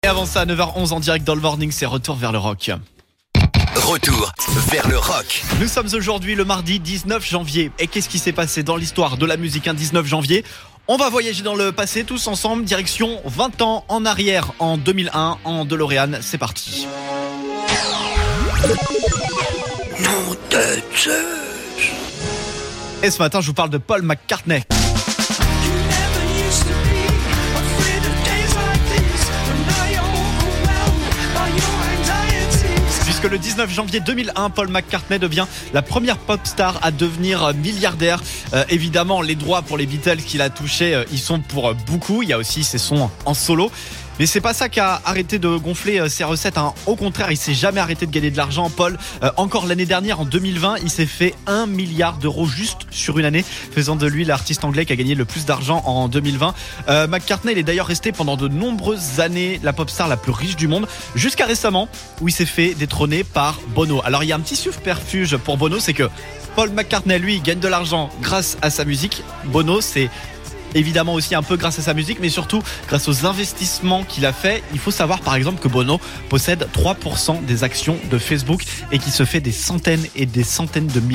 Et avant ça, à 9h11 en direct dans le Morning, c'est Retour vers le rock. Retour vers le rock. Nous sommes aujourd'hui le mardi 19 janvier. Et qu'est-ce qui s'est passé dans l'histoire de la musique un 19 janvier ? On va voyager dans le passé tous ensemble, direction 20 ans en arrière, en 2001, en DeLorean. C'est parti. Nom de Zeus. Et ce matin, je vous parle de Paul McCartney. Puisque le 19 janvier 2001, Paul McCartney devient la première pop star à devenir milliardaire. Évidemment, les droits pour les Beatles qu'il a touchés, ils sont pour beaucoup. Il y a aussi ses sons en solo. Mais c'est pas ça qui a arrêté de gonfler ses recettes, hein. Au contraire, il s'est jamais arrêté de gagner de l'argent, Paul. Encore l'année dernière, en 2020, il s'est fait 1 milliard d'euros juste sur une année, faisant de lui l'artiste anglais qui a gagné le plus d'argent en 2020. McCartney, il est d'ailleurs resté pendant de nombreuses années la pop star la plus riche du monde, jusqu'à récemment, où il s'est fait détrôner par Bono. Alors il y a un petit subterfuge pour Bono, c'est que Paul McCartney, lui, gagne de l'argent grâce à sa musique. Bono, c'est évidemment aussi un peu grâce à sa musique, mais surtout grâce aux investissements qu'il a fait. Il faut savoir par exemple que Bono possède 3% des actions de Facebook et qu'il se fait des centaines et des centaines de milliers